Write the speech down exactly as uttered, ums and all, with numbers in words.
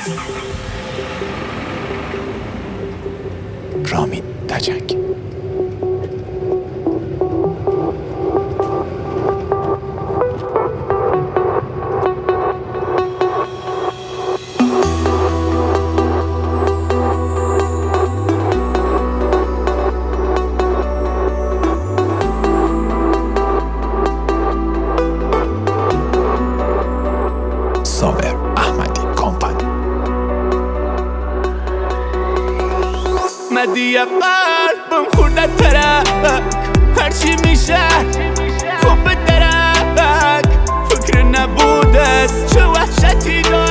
رامین تجنگ. صابر احمدی کمپانی. مدی قلبم خورده ترک، هرچی میشه خوب درک. فکر نبوده چه وحشتی داره